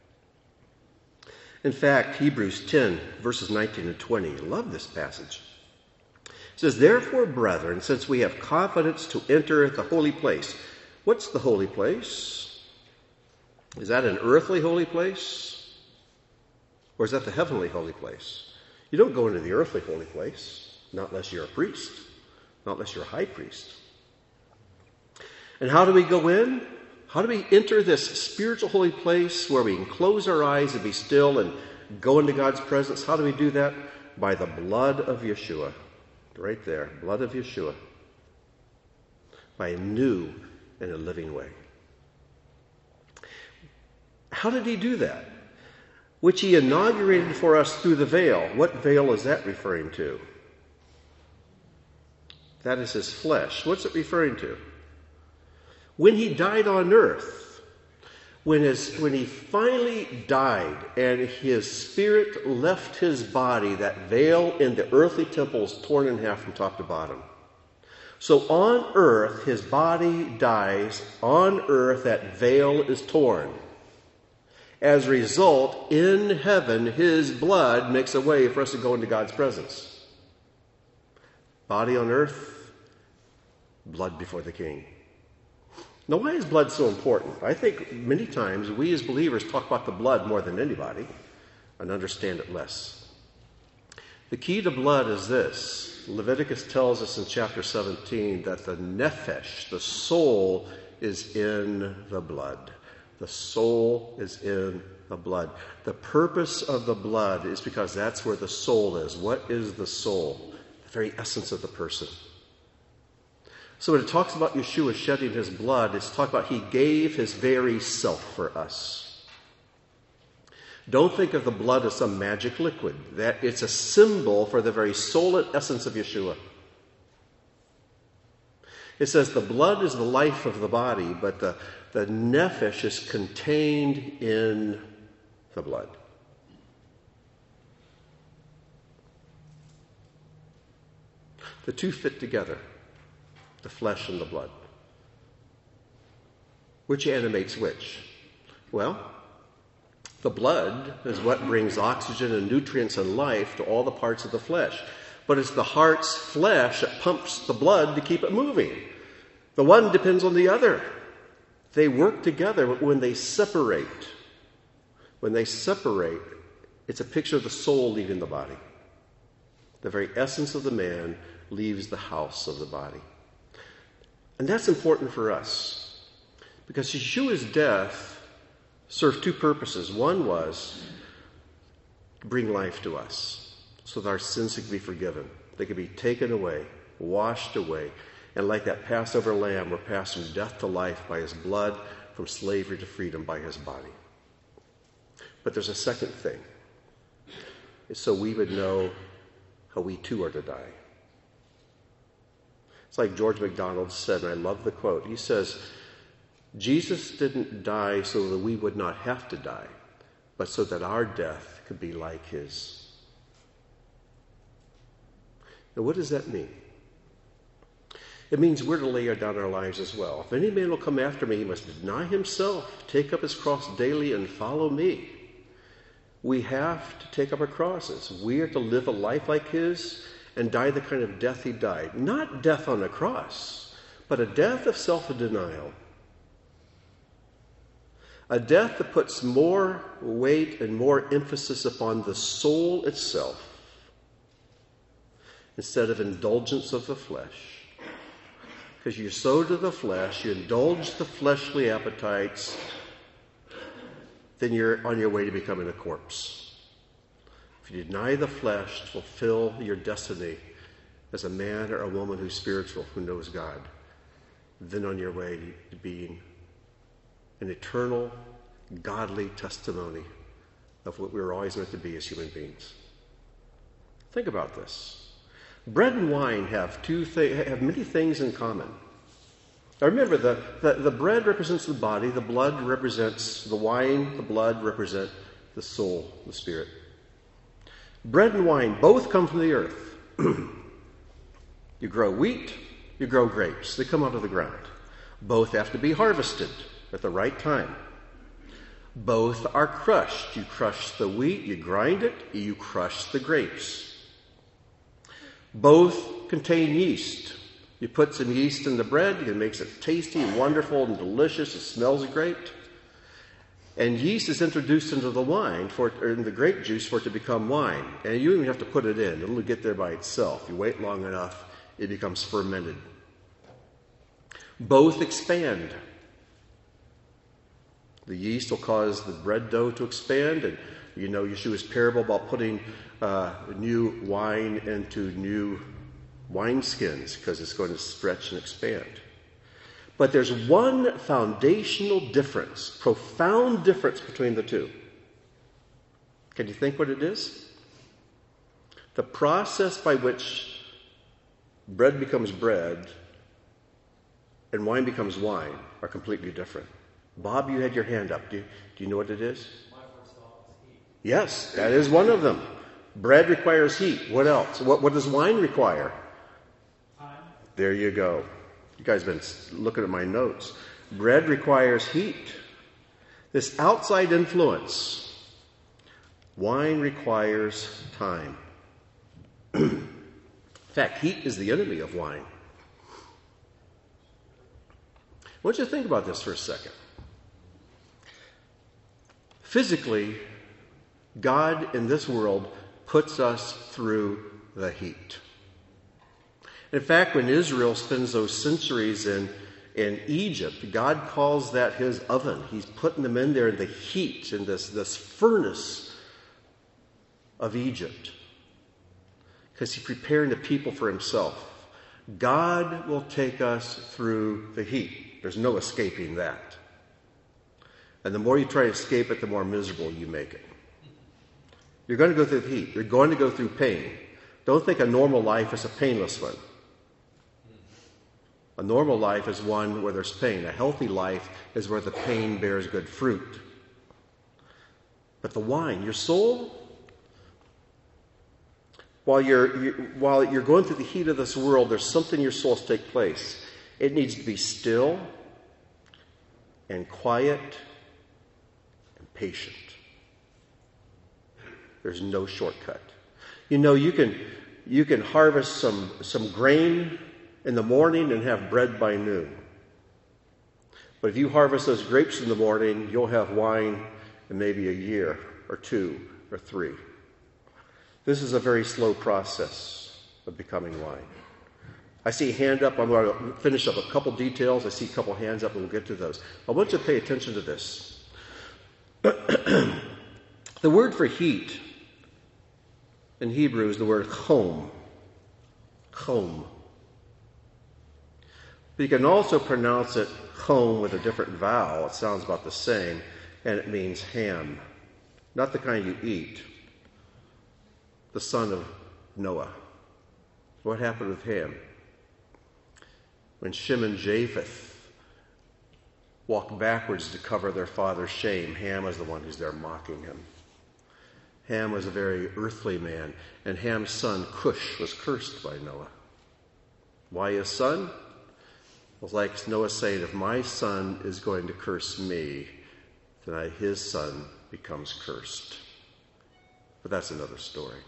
Speaker 1: In fact, Hebrews 10, verses 19 and 20, I love this passage. It says, "Therefore, brethren, since we have confidence to enter the holy place." What's the holy place? Is that an earthly holy place? Or is that the heavenly holy place? You don't go into the earthly holy place, not unless you're a priest, not unless you're a high priest. And how do we go in? How do we enter this spiritual holy place where we can close our eyes and be still and go into God's presence? How do we do that? By the blood of Yeshua. Right there, blood of Yeshua. By a new and a living way. How did he do that? Which he inaugurated for us through the veil. What veil is that referring to? That is his flesh. What's it referring to? When he died on earth, when he finally died and his spirit left his body, that veil in the earthly temple is torn in half from top to bottom. So on earth, his body dies. On earth, that veil is torn. As a result, in heaven, his blood makes a way for us to go into God's presence. Body on earth, blood before the King. Now, why is blood so important? I think many times we as believers talk about the blood more than anybody and understand it less. The key to blood is this. Leviticus tells us in chapter 17 that the nephesh, the soul, is in the blood. The soul is in the blood. The purpose of the blood is because that's where the soul is. What is the soul? The very essence of the person. So when it talks about Yeshua shedding his blood, it's talking about he gave his very self for us. Don't think of the blood as some magic liquid. That it's a symbol for the very soul and essence of Yeshua. It says the blood is the life of the body, but the nephesh is contained in the blood. The two fit together, the flesh and the blood. Which animates which? Well, the blood is what brings oxygen and nutrients and life to all the parts of the flesh. But it's the heart's flesh that pumps the blood to keep it moving. The one depends on the other. They work together, but when they separate, it's a picture of the soul leaving the body. The very essence of the man leaves the house of the body. And that's important for us, because Yeshua's death served two purposes. One was to bring life to us, so that our sins could be forgiven. They could be taken away, washed away. And like that Passover lamb, we're passed from death to life by his blood, from slavery to freedom by his body. But there's a second thing. It's so we would know how we too are to die. It's like George MacDonald said, and I love the quote. He says, Jesus didn't die so that we would not have to die, but so that our death could be like his. Now, what does that mean? It means we're to lay down our lives as well. If any man will come after me, he must deny himself, take up his cross daily, and follow me. We have to take up our crosses. We are to live a life like his and die the kind of death he died. Not death on a cross, but a death of self-denial. A death that puts more weight and more emphasis upon the soul itself instead of indulgence of the flesh. Because you sow to the flesh, you indulge the fleshly appetites, then you're on your way to becoming a corpse. If you deny the flesh to fulfill your destiny as a man or a woman who's spiritual, who knows God, then on your way to being an eternal, godly testimony of what we were always meant to be as human beings. Think about this. Bread and wine have many things in common. Now remember, the bread represents the body, the blood represents the wine, the blood represent the soul, the spirit. Bread and wine both come from the earth. You grow wheat, you grow grapes. They come out of the ground. Both have to be harvested at the right time. Both are crushed. You crush the wheat, you grind it, you crush the grapes. Both contain yeast. You put some yeast in the bread, it makes it tasty and wonderful and delicious. It smells great. And yeast is introduced into the wine, or in the grape juice, for it to become wine. And you even have to put it in. It'll get there by itself. You wait long enough, it becomes fermented. Both expand. The yeast will cause the bread dough to expand, and you know Yeshua's parable about putting new wine into new wineskins because it's going to stretch and expand. But there's one foundational difference, profound difference between the two. Can you think what it is? The process by which bread becomes bread and wine becomes wine are completely different. Bob, you had your hand up. Do you know what it is? Yes, that is one of them. Bread requires heat. What else? What does wine require? Time. There you go. You guys have been looking at my notes. Bread requires heat. This outside influence. Wine requires time. In fact, heat is the enemy of wine. I want you to think about this for a second. Physically, God in this world puts us through the heat. In fact, when Israel spends those centuries in Egypt, God calls that his oven. He's putting them in there in the heat, in this furnace of Egypt, because he's preparing the people for himself. God will take us through the heat. There's no escaping that. And the more you try to escape it, the more miserable you make it. You're going to go through the heat. You're going to go through pain. Don't think a normal life is a painless one. A normal life is one where there's pain. A healthy life is where the pain bears good fruit. But the wine, your soul, while you're going through the heat of this world, there's something in your soul to take place. It needs to be still and quiet and patient. There's no shortcut. You know, you can harvest some grain in the morning and have bread by noon. But if you harvest those grapes in the morning, you'll have wine in maybe a year or 2 or 3. This is a very slow process of becoming wine. I see a hand up. I'm going to finish up a couple details. I see a couple hands up, and we'll get to those. I want you to pay attention to this. The word for heat in Hebrew is the word chom. Chom. But you can also pronounce it chom with a different vowel. It sounds about the same, and it means ham. Not the kind you eat. The son of Noah. What happened with Ham? When Shem and Japheth walked backwards to cover their father's shame, Ham was the one who's there mocking him. Ham was a very earthly man, and Ham's son Cush was cursed by Noah. Why his son? Well, like Noah saying, if my son is going to curse me, then his son becomes cursed. But that's another story.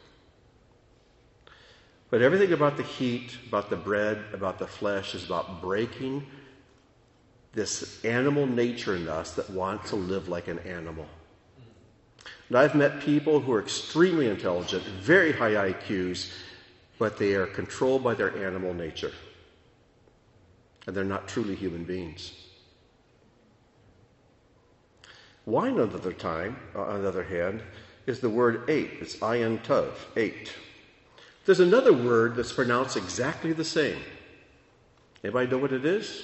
Speaker 1: But everything about the heat, about the bread, about the flesh is about breaking this animal nature in us that wants to live like an animal. And I've met people who are extremely intelligent, very high IQs, but they are controlled by their animal nature. And they're not truly human beings. Wine, on the other hand, is the word eight. It's ayin tov, 8. There's another word that's pronounced exactly the same. Anybody know what it is?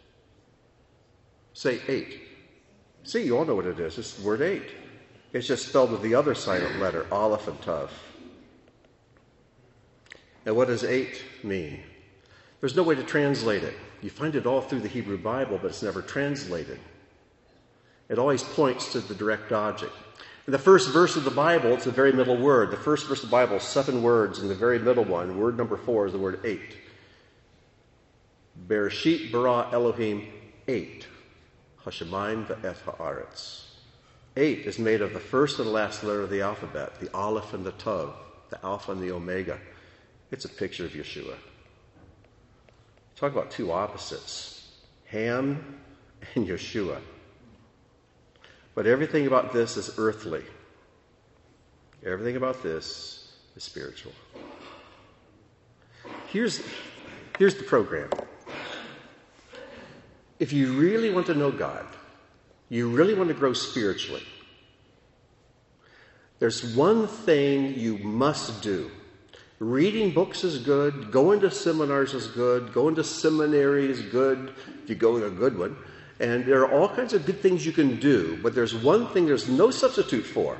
Speaker 1: Say 8. See, you all know what it is. It's the word 8. It's just spelled with the other silent letter, aleph and tav. And what does 8 mean? There's no way to translate it. You find it all through the Hebrew Bible, but it's never translated. It always points to the direct object. In the first verse of the Bible, it's the very middle word. The first verse of the Bible is 7 words, and the very middle one, word number 4, is the word 8. Bereshit bara Elohim 8. Hashemayim ve'et haaretz. 8 is made of the first and last letter of the alphabet, the Aleph and the Tav, the Alpha and the Omega. It's a picture of Yeshua. Talk about two opposites, Ham and Yeshua. But everything about this is earthly. Everything about this is spiritual. Here's the program. If you really want to know God, you really want to grow spiritually, there's one thing you must do. Reading books is good. Going to seminars is good. Going to seminary is good if you go to a good one. And there are all kinds of good things you can do. But there's one thing there's no substitute for.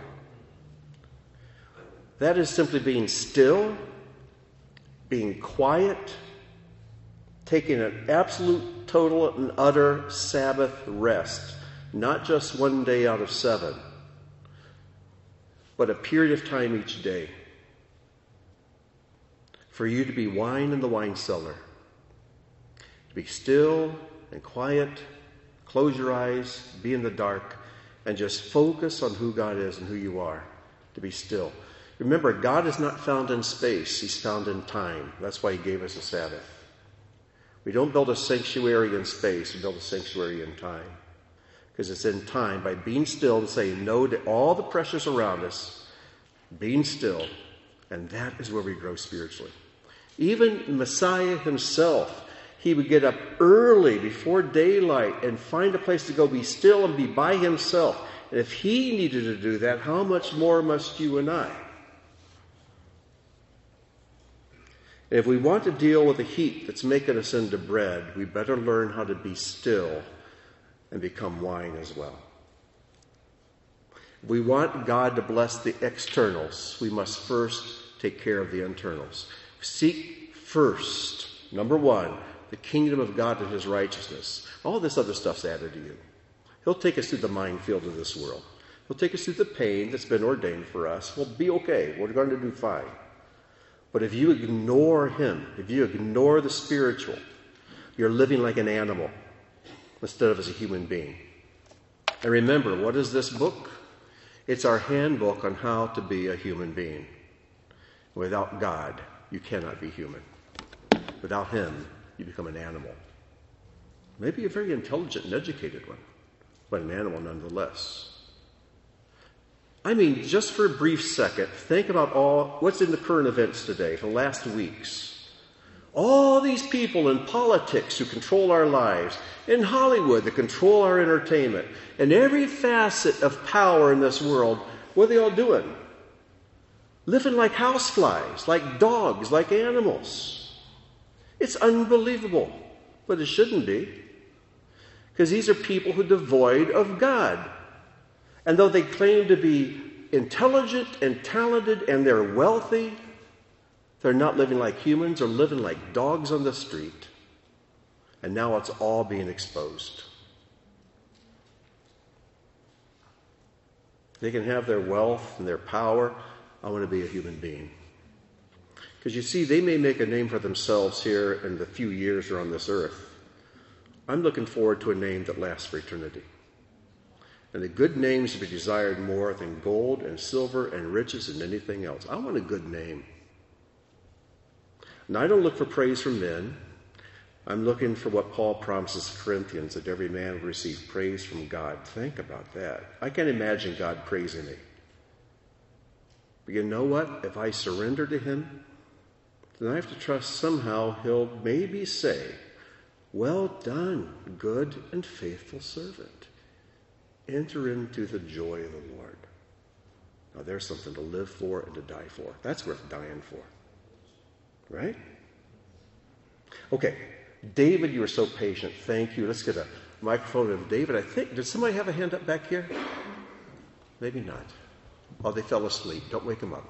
Speaker 1: That is simply being still, being quiet, taking an absolute, total, and utter Sabbath rest. Not just one day out of 7, but a period of time each day. For you to be wine in the wine cellar. To be still and quiet, close your eyes, be in the dark, and just focus on who God is and who you are. To be still. Remember, God is not found in space. He's found in time. That's why He gave us a Sabbath. We don't build a sanctuary in space. We build a sanctuary in time. Because it's in time, by being still and saying no to all the pressures around us, being still, and that is where we grow spiritually. Even Messiah himself, he would get up early before daylight and find a place to go be still and be by himself. And if he needed to do that, how much more must you and I? And if we want to deal with the heat that's making us into bread, we better learn how to be still and become wine as well. If we want God to bless the externals, we must first take care of the internals. Seek first, number 1, the kingdom of God and His righteousness. All this other stuff's added to you. He'll take us through the minefield of this world. He'll take us through the pain that's been ordained for us. We'll be okay. We're going to do fine. But if you ignore Him, if you ignore the spiritual, you're living like an animal instead of as a human being. And remember, what is this book? It's our handbook on how to be a human being. Without God, you cannot be human. Without Him, you become an animal. Maybe a very intelligent and educated one, but an animal nonetheless. I mean, just for a brief second, think about what's in the current events today, the last weeks. All these people in politics who control our lives, in Hollywood that control our entertainment, and every facet of power in this world, what are they all doing? Living like houseflies, like dogs, like animals. It's unbelievable, but it shouldn't be. Because these are people who are devoid of God. And though they claim to be intelligent and talented and they're wealthy, they're not living like humans, they're living like dogs on the street. And now it's all being exposed. They can have their wealth and their power. I want to be a human being. Because you see, they may make a name for themselves here in the few years they're on this earth. I'm looking forward to a name that lasts for eternity. And a good name should be desired more than gold and silver and riches and anything else. I want a good name. And I don't look for praise from men. I'm looking for what Paul promises Corinthians, that every man will receive praise from God. Think about that. I can't imagine God praising me. But you know what? If I surrender to Him, then I have to trust somehow He'll maybe say, "Well done, good and faithful servant. Enter into the joy of the Lord." Now there's something to live for and to die for. That's worth dying for. Right? Okay. David, you were so patient. Thank you. Let's get a microphone of David. I think, did somebody have a hand up back here? Maybe not. Oh, they fell asleep. Don't wake them up.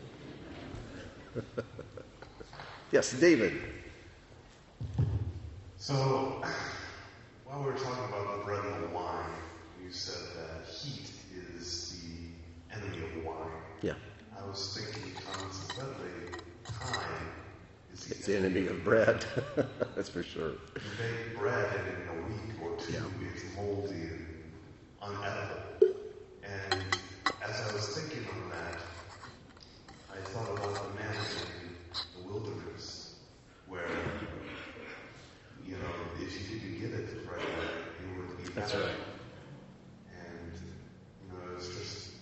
Speaker 1: Yes, David.
Speaker 3: So, while we were talking about the bread and the wine, you said that heat is the enemy of wine.
Speaker 1: Yeah.
Speaker 3: I was thinking consequently, time is
Speaker 1: It's the enemy of bread. That's for sure.
Speaker 3: You make bread and in a week or two it's moldy and unedible. And as I was thinking on that, I thought about the man in the wilderness where, if you didn't get it right away, you would be
Speaker 1: That's
Speaker 3: better.
Speaker 1: right.
Speaker 3: And, it's just...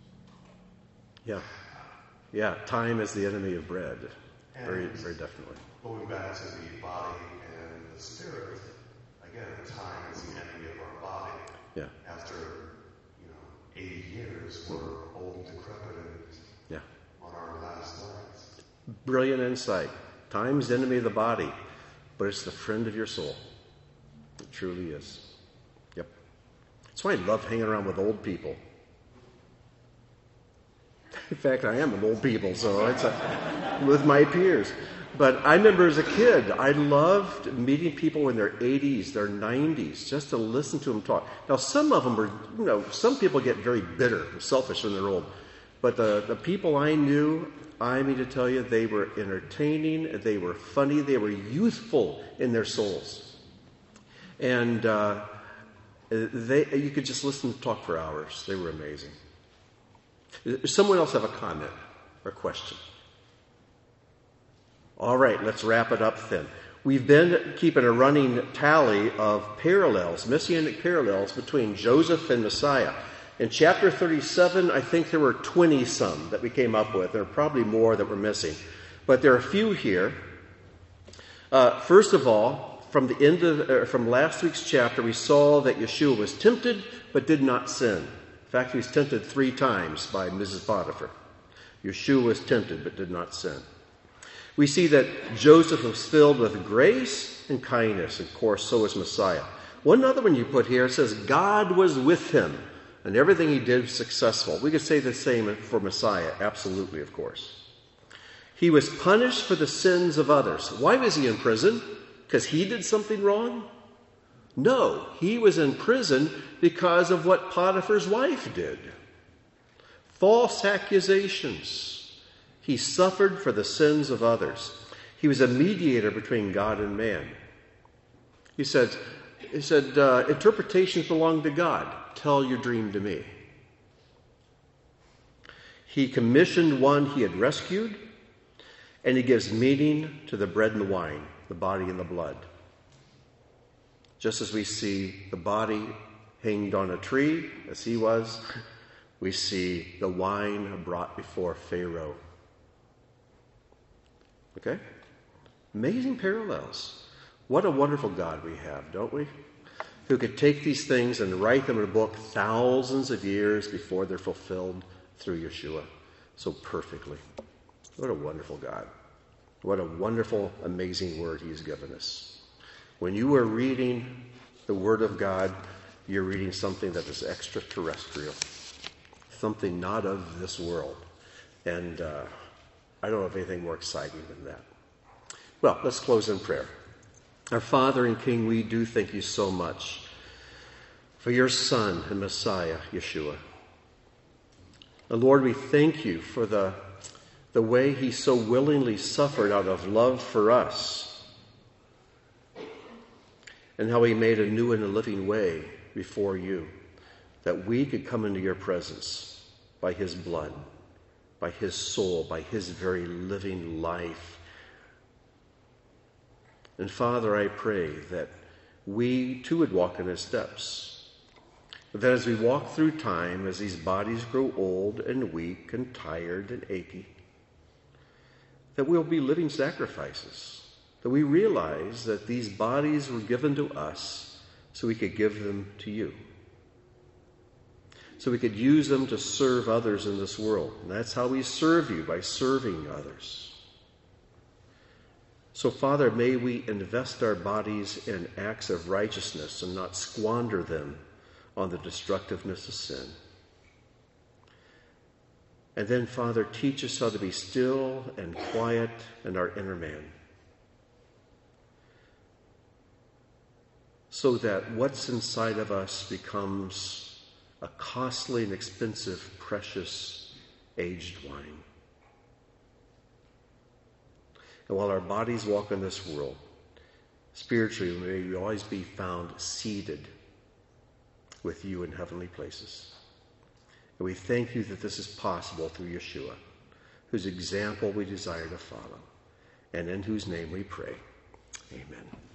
Speaker 1: Yeah, time is the enemy of bread. Very,
Speaker 3: And
Speaker 1: very definitely.
Speaker 3: going back to the body and the spirit, again, time is the enemy of our body.
Speaker 1: Yeah.
Speaker 3: After, 80 years, we're old, decrepit, and on our last legs.
Speaker 1: Brilliant insight. Time's the enemy of the body, but it's the friend of your soul. It truly is. Yep. That's why I love hanging around with old people. In fact, I am an old people, so it's with my peers. But I remember as a kid, I loved meeting people in their 80s, their 90s, just to listen to them talk. Now, some of them are, some people get very bitter and selfish when they're old. But the people I knew, I mean to tell you, they were entertaining, they were funny, they were youthful in their souls. And you could just listen to them talk for hours. They were amazing. Does someone else have a comment or question? All right, let's wrap it up then. We've been keeping a running tally of parallels, messianic parallels between Joseph and Messiah. In chapter 37, I think there were 20-some that we came up with. There are probably more that we're missing. But there are a few here. First of all, from last week's chapter, we saw that Yeshua was tempted but did not sin. In fact, he was tempted 3 times by Mrs. Potiphar. Yeshua was tempted but did not sin. We see that Joseph was filled with grace and kindness. Of course, so was Messiah. One other one you put here, it says God was with him, and everything he did was successful. We could say the same for Messiah, absolutely, of course. He was punished for the sins of others. Why was he in prison? Because he did something wrong? No, he was in prison because of what Potiphar's wife did. False accusations. He suffered for the sins of others. He was a mediator between God and man. He said, interpretations belong to God. Tell your dream to me. He commissioned one he had rescued, and he gives meaning to the bread and the wine, the body and the blood. Just as we see the body hanged on a tree, as he was, we see the wine brought before Pharaoh. Okay? Amazing parallels. What a wonderful God we have, don't we? Who could take these things and write them in a book thousands of years before they're fulfilled through Yeshua so perfectly. What a wonderful God. What a wonderful, amazing word he's given us. When you are reading the Word of God, you're reading something that is extraterrestrial, something not of this world. And I don't know of anything more exciting than that. Well, let's close in prayer. Our Father and King, we do thank you so much for your Son and Messiah, Yeshua. And Lord, we thank you for the way he so willingly suffered out of love for us, and how he made a new and a living way before you, that we could come into your presence by his blood, by his soul, by his very living life. And Father, I pray that we too would walk in his steps. That as we walk through time, as these bodies grow old and weak and tired and achy, that we'll be living sacrifices. That we realize that these bodies were given to us so we could give them to you. So we could use them to serve others in this world. And that's how we serve you, by serving others. So, Father, may we invest our bodies in acts of righteousness and not squander them on the destructiveness of sin. And then, Father, teach us how to be still and quiet in our inner man. so that what's inside of us becomes a costly and expensive, precious, aged wine. And while our bodies walk in this world, spiritually, may we always be found seated with you in heavenly places. And we thank you that this is possible through Yeshua, whose example we desire to follow, and in whose name we pray. Amen.